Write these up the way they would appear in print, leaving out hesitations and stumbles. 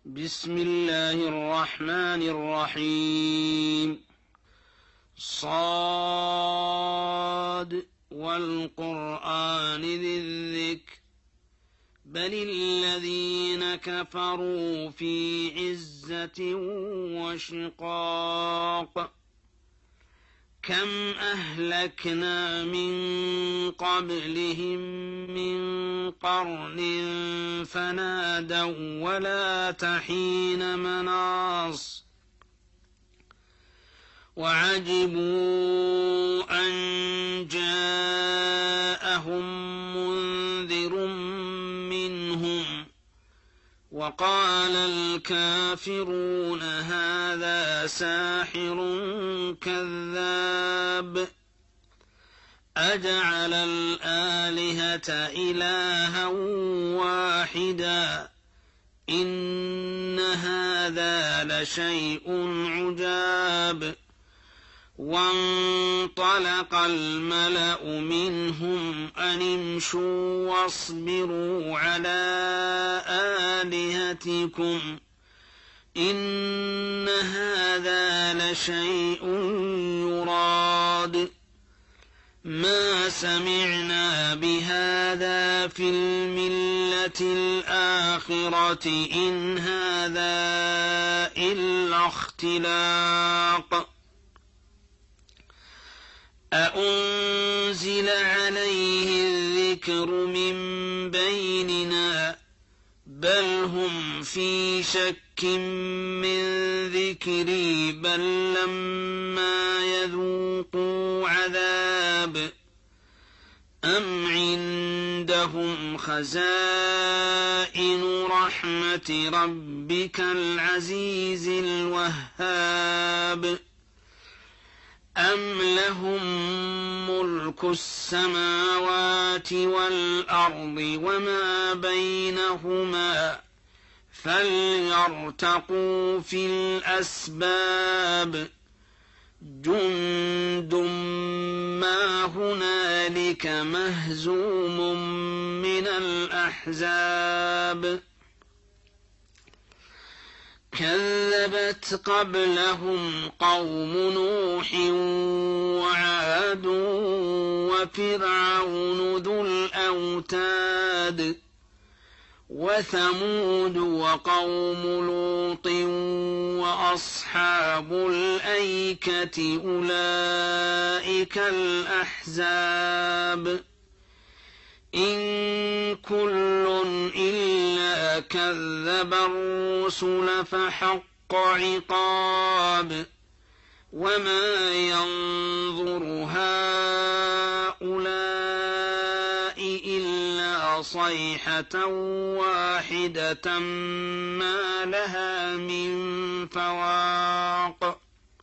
بسم الله الرحمن الرحيم. صاد والقرآن ذي الذكر بل الذين كفروا في عزة وشقاق كم أهلكنا من قبلهم من قرن فنادوا ولا تحين مناص وعجبوا أن جاءهم منذر منهم وقال الكافرون هذا ساحر كذاب أجعل الآلهة إلها واحدا إن هذا لشيء عجاب. وانطلق الملأ منهم أن امشوا واصبروا على آلهتكم إن هذا لشيء يراد ما سمعنا بهذا في الملة الآخرة إن هذا إلا اختلاق أأنزل عليه الذكر من بيننا بل هم في شك من ذكري بل لما يذوقوا عذاب أم عندهم خزائن رحمة ربك العزيز الوهاب أم لهم ملك السماوات والأرض وما بينهما فليرتقوا في الأسباب جند ما هنالك مهزوم من الأحزاب كذبت قبلهم قوم نوح وعاد وفرعون ذو الأوتاد وثمود وقوم لوط وأصحاب الأيكة أولئك الأحزاب إن كل إلا كذب الرسل فحق عقاب وما ينظر هؤلاء إلا صيحة واحدة ما لها من فواق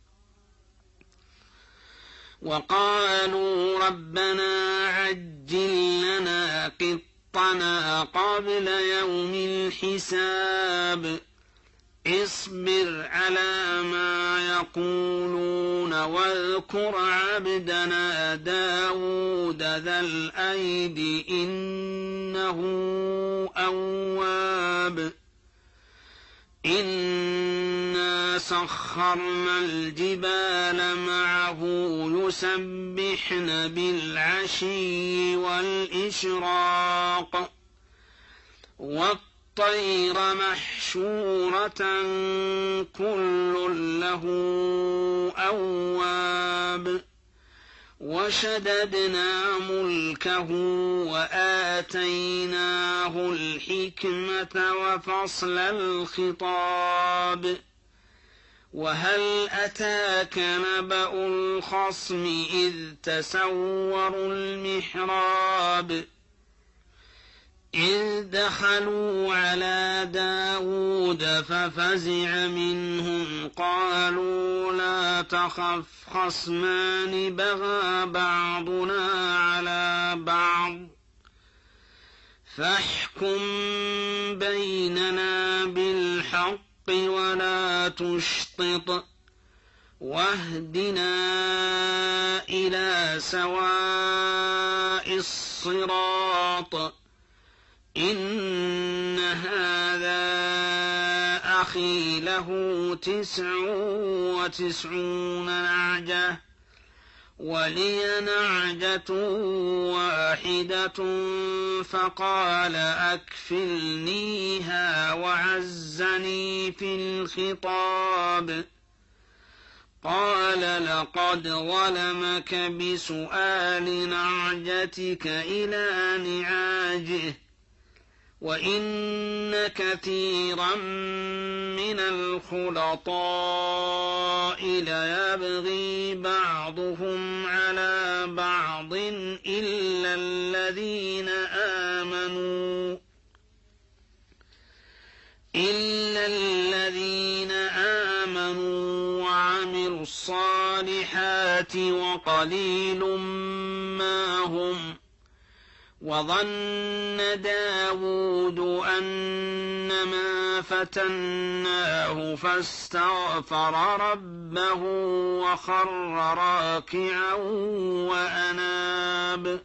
وقالوا ربنا عجل لنا قطنا قبل يوم الحساب اصبر على ما يقولون واذكر عبدنا داود ذا الأيد إنه أواب إنا سخرنا الجبال معه يسبحن بالعشي والإشراق والطير محشورة كل له أواب وشددنا ملكه وآتيناه الحكمة وفصل الخطاب وهل أتاك نبأ الخصم إذ تسوروا المحراب إذ دخلوا على داود ففزع منهم قالوا لا تخف خصمان بغى بعضنا على بعض فاحكم بيننا بالحق ولا تشطط واهدنا إلى سواء الصراط إن هذا أخي له 99 نعجة ولي نعجة واحدة فقال أكفلنيها وعزني في الخطاب. قال لقد ظلمك بسؤال نعجتك إلى نعاجه وإن كثيرا من الخلطاء ليبغي بعضهم على بعض إلا الذين آمنوا وعملوا الصالحات وقليل ما هم. وظن داود أنما فتناه فاستغفر ربه وخر راكعا وأناب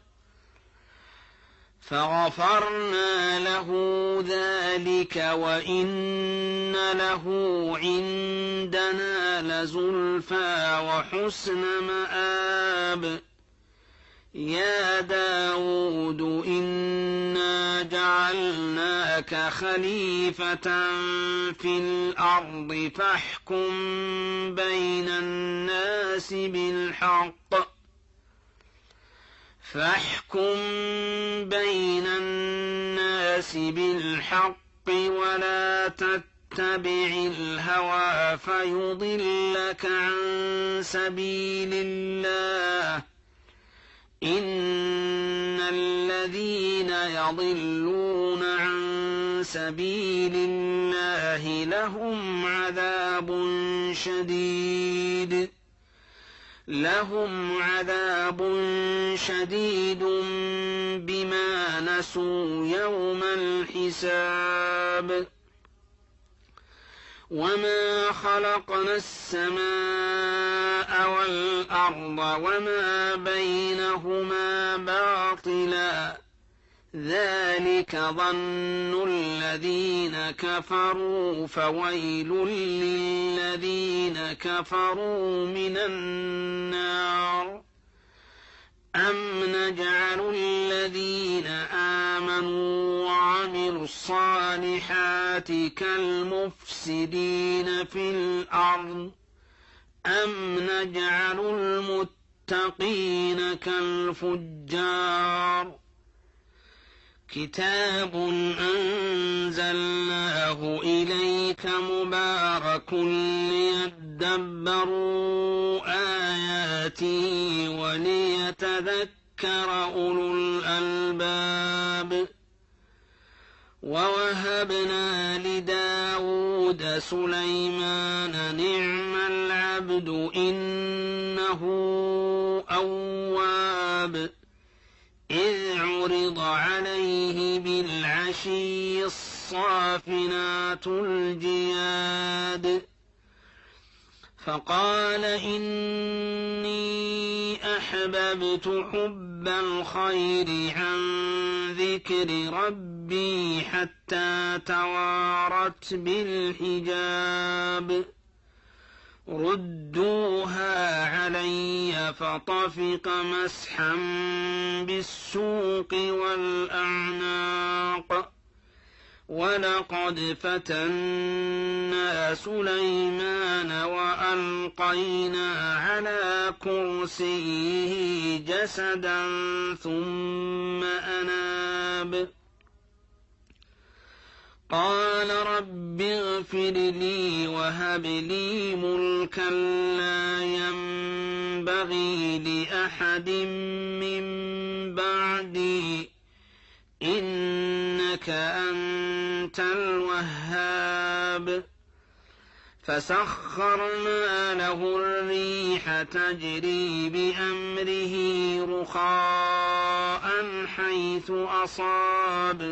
فغفرنا له ذلك وإن له عندنا لزلفى وحسن مآب. يا داود إنا جعلناك خليفة في الأرض فاحكم بين الناس بالحق ولا تتبع الهوى فيضلك عن سبيل الله. إن الذين يضلون عن سبيل الله لهم عذاب شديد بما نسوا يوم الحساب. وما خلقنا السماء والأرض وما بينهما باطلا ذلك ظن الذين كفروا فويل للذين كفروا من النار. أم نجعل الذين آمنوا وعملوا الصالحات كالمفسدين في الأرض أم نجعل المتقين كالفجار. كتاب أنزلناه إليك مبارك ليدبروا آياته وليتذكر أولو الألباب. ووهبنا لداود سليمان نعم العبد إنه أواب. إذ عرض عليه بالعشي الصافنات الجياد فقال إني أحببت حب الخير عن ذكر ربي حتى توارت بالحجاب. ردوها علي فطفق مسحا بالسوق والأعناق. ولقد فتنا سليمان وألقينا على كرسيه جسدا ثم أناب. قال رب اغفر لي وهب لي ملكا لا ينبغي لأحد من بعدي إنك أنت الوهاب. فسخرنا له الريح تجري بأمره رخاء حيث أصاب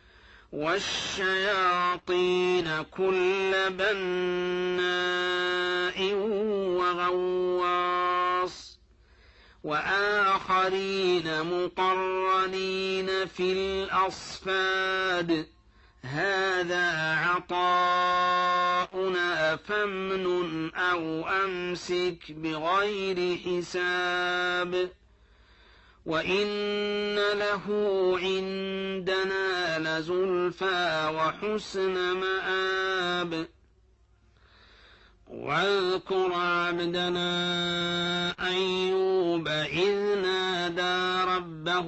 والشياطين كل بناء وغواص وآخرين مقرنين في الأصفاد. هذا عطاؤنا هنا فامنن أو أمسك بغير حساب وإن له عندنا لزلفى وحسن مآب واذكر عبدنا أيوب إذ نادى ربه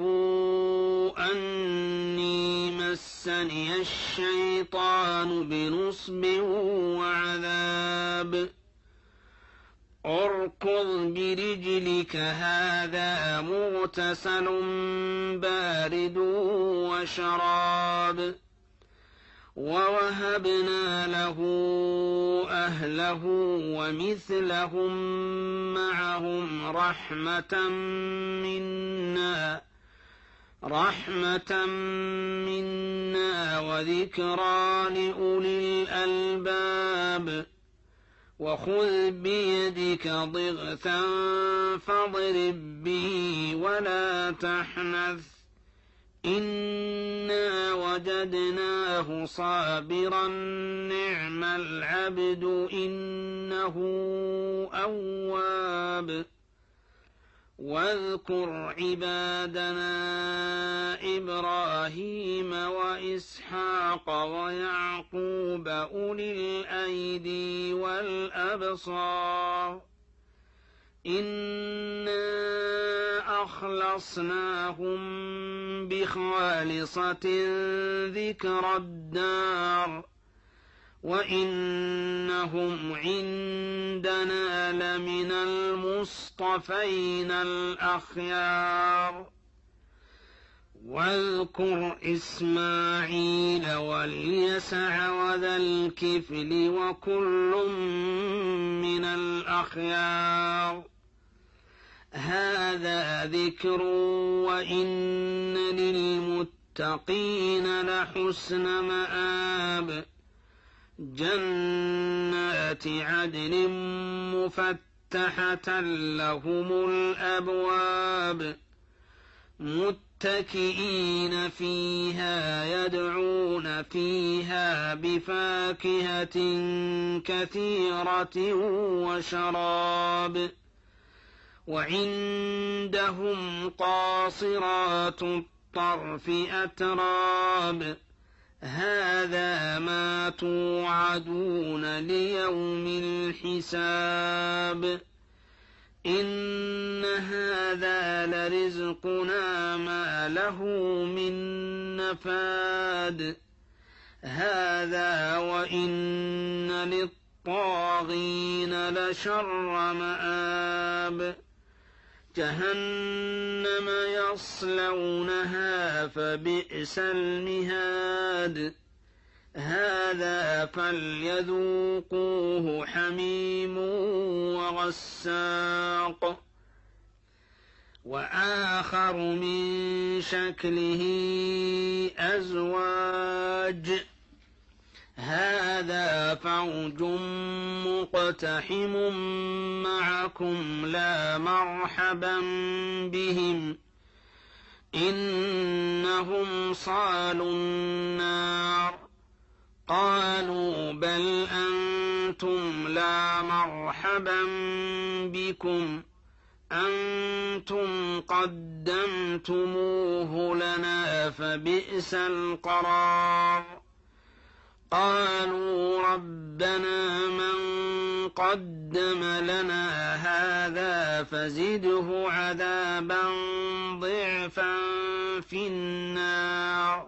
أني مسني الشيطان بنصب وعذاب اركض برجلك هذا مغتسل بارد وشراب ووهبنا له أهله ومثلهم معهم رحمة منا وذكرى لأولي الألباب وخذ بيدك ضغثا فاضرب به ولا تحنث إنا وجدناه صابرا نعم العبد إنه أواب واذكر عبادنا إبراهيم وإسحاق ويعقوب أولي الأيدي والأبصار إنا أخلصناهم بخالصة ذكر الدار وإنهم عندنا لمن المصطفين الأخيار واذكر إسماعيل واليسع وذا الكفل وكل من الأخيار هذا ذكر وإن للمتقين لحسن مآب جنات عدن مفتحة لهم الأبواب متكئين فيها يدعون فيها بفاكهة كثيرة وشراب وعندهم قاصرات الطرف أتراب هذا ما توعدون ليوم الحساب إن هذا لرزقنا ما له من نفاد هذا وإن للطاغين لشر مآب جهنم يصلونها فبئس المهاد هذا فليذوقوه حميم وغساق وآخر من شكله أزواج هذا فوج مقتحم معكم لا مرحبا بهم إنهم صالوا النار قالوا بل أنتم لا مرحبا بكم أنتم قدمتموه لنا فبئس القرار قالوا ربنا من قدم لنا هذا فزده عذابا ضعفا في النار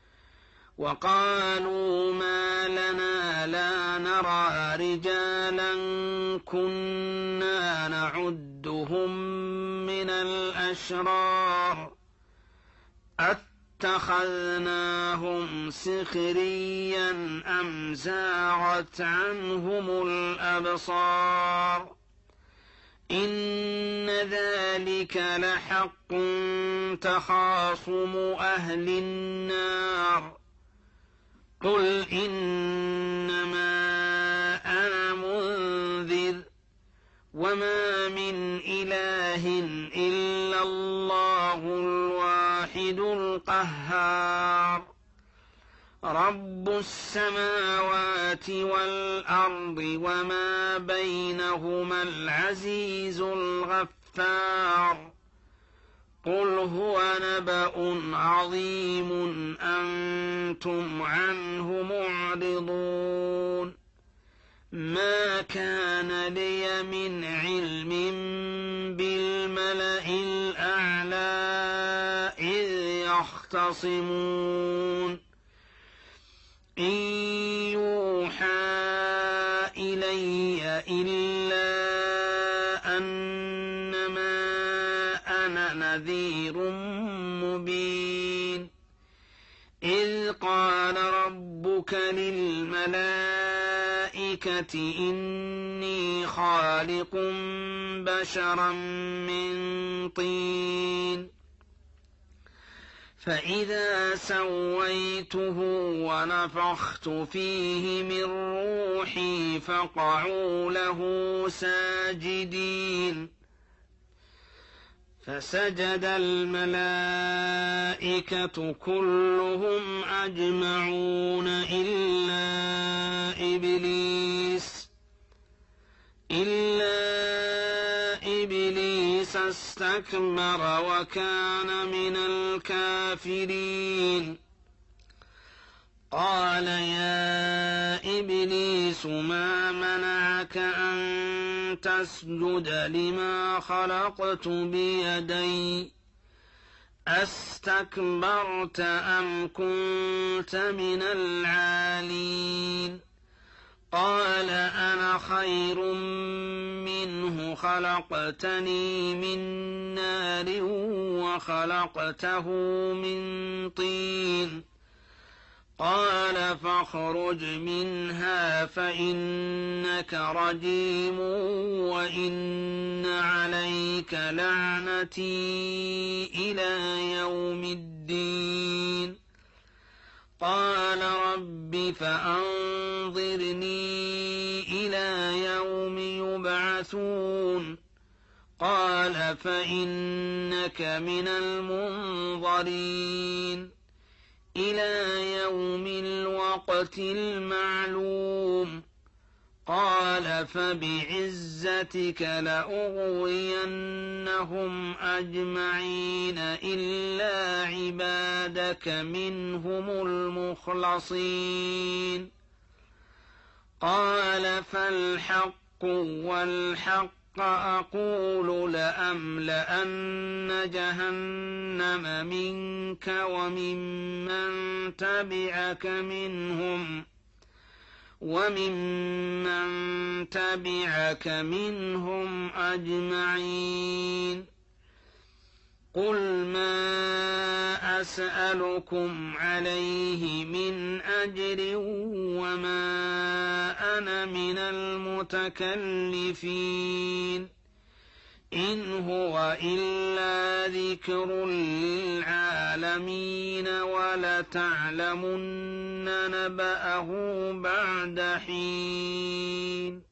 وقالوا ما لنا لا نرى رجالا كنا نعدهم من الأشرار اتخذناهم سخريا أم زاغت عنهم الأبصار إن ذلك لحق تخاصم أهل النار قل إنما أنا منذر وما من إله إلا الله الواحد القهار رب السماوات والأرض وما بينهما العزيز الغفار قل هو نبأ عظيم أنتم عنه معرضون ما كان لي من علم بالملأ الأعلى إذ يختصمون إن يوحى إلي إلا أنما أنا نذير مبين إذ قال ربك للملائكة إني خالق بشرا من طين فإذا سويته ونفخت فيه من روحي فقعوا له ساجدين فسجد الملائكة كلهم أجمعون إلا إبليس استكبر وكان من الكافرين قال يا إبليس ما منعك أن تسجد لما خلقت بيدي أستكبرت أم كنت من العالين قال أنا خير منه خلقتني من نار وخلقته من طين قال فاخرج منها فإنك رجيم وإن عليك لعنتي إلى يوم الدين قال رب فأنظرني إلى يوم يبعثون قال فإنك من المنظرين إلى يوم الوقت المعلوم قال فبعزتك لأغوينهم أجمعين إلا عبادك منهم المخلصين قال فالحق والحق أقول لأملأن جهنم منك وممن تبعك منهم أجمعين قل ما أسألكم عليه من أجر وما أنا من المتكلفين إن هو إلا ذكر للعالمين ولتعلمن نبأه بعد حين